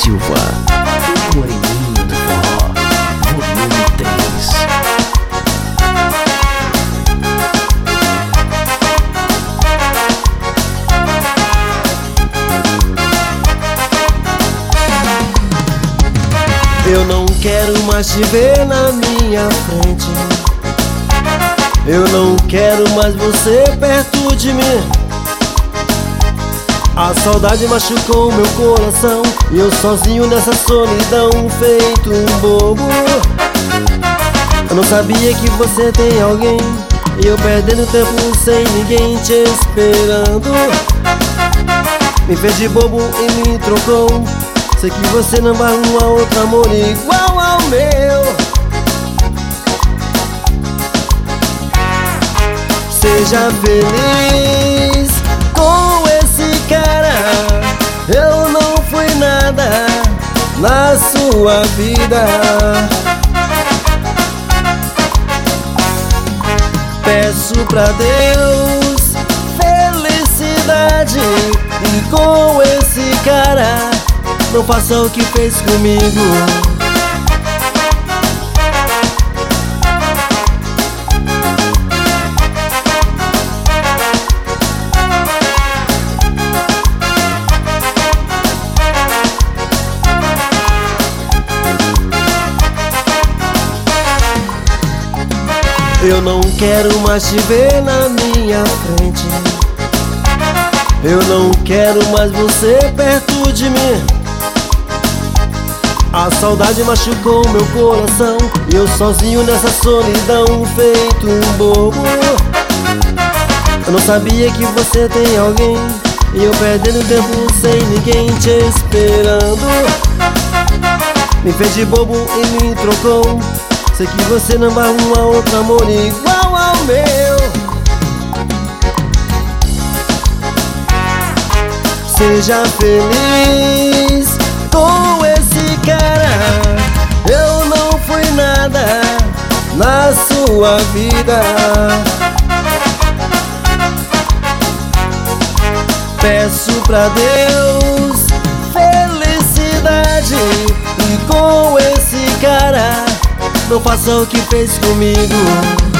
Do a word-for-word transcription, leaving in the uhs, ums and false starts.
Silva, o moreninho do forró, volume três. Eu não quero mais te ver na minha frente. Eu não quero mais você perto de mim. A saudade machucou meu coração e eu sozinho nessa solidão, feito um bobo. Eu não sabia que você tem alguém e eu perdendo tempo sem ninguém te esperando. Me fez de bobo e me trocou. Sei que você não vai arrumar outro amor igual ao meu. Seja feliz com esse cara. Eu não fui nada na sua vida. Peço pra Deus felicidade, e com esse cara não faça o que fez comigo. Eu não quero mais te ver na minha frente. Eu não quero mais você perto de mim. A saudade machucou meu coração e eu sozinho nessa solidão, feito um bobo. Eu não sabia que você tem alguém e eu perdendo tempo sem ninguém te esperando. Me fez de bobo e me trocou. Sei que você não vai arrumar outro amor igual ao meu. Seja feliz com esse cara. Eu não fui nada na sua vida. Peço pra Deus felicidade, e com esse cara não faça o que fez comigo.